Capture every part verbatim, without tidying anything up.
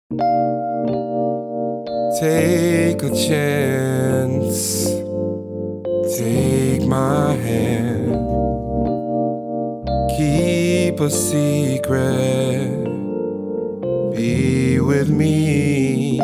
Take a chance, take my hand, keep a secret, be with me.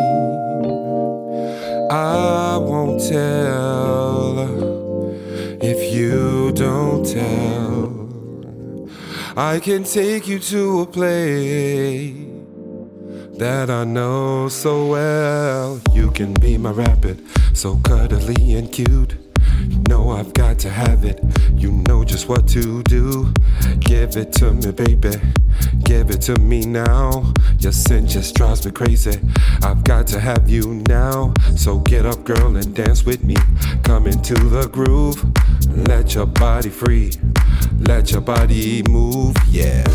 I won't tell if you don't tell. I can take you to a place that I know so well. You can be my rabbit, so cuddly and cute. You know I've got to have it. You know just what to do. Give it to me, baby. Give it to me now. Your scent just drives me crazy. I've got to have you now. So get up, girl, and dance with me. Come into the groove. Let your body free. Let your body move, yeah.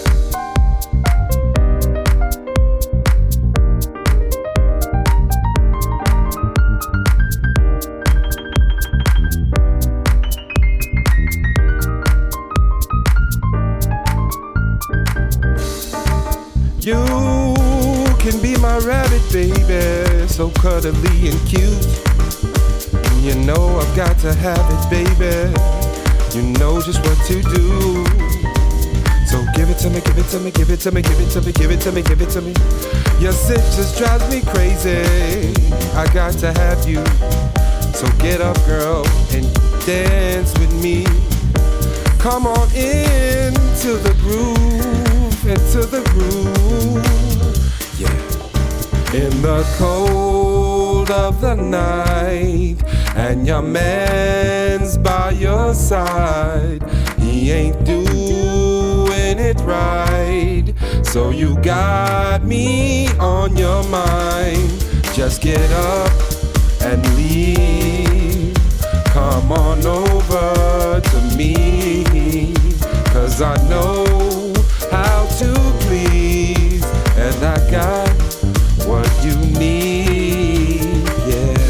You can be my rabbit, baby, so cuddly and cute. You know I've got to have it, baby. You know just what to do. So give it to me, give it to me, give it to me, give it to me, give it to me, give it to me. Your scent just drives me crazy. I got to have you. So get up, girl, and dance with me. Come on into the groove, into the groove, yeah. In the cold of the night, and your man's by your side, he ain't doing it right, so you got me on your mind. Just get up and leave. Come on over to me, 'cause I know how to please, and I got what you need, yeah.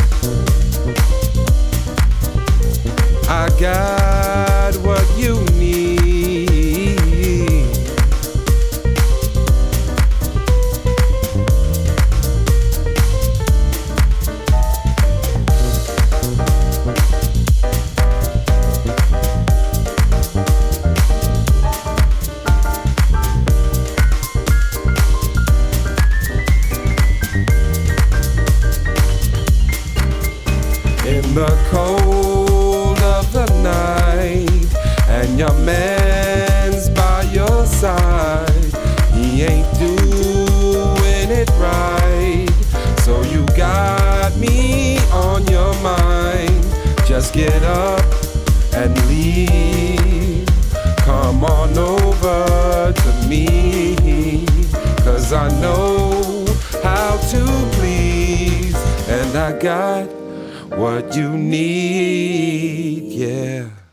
I got what you need. In the cold of the night, and your man's by your side, he ain't doing it right, so you got me on your mind. Just get up and leave. Come on over to me, 'cause I know how to please, and I got what you need, yeah.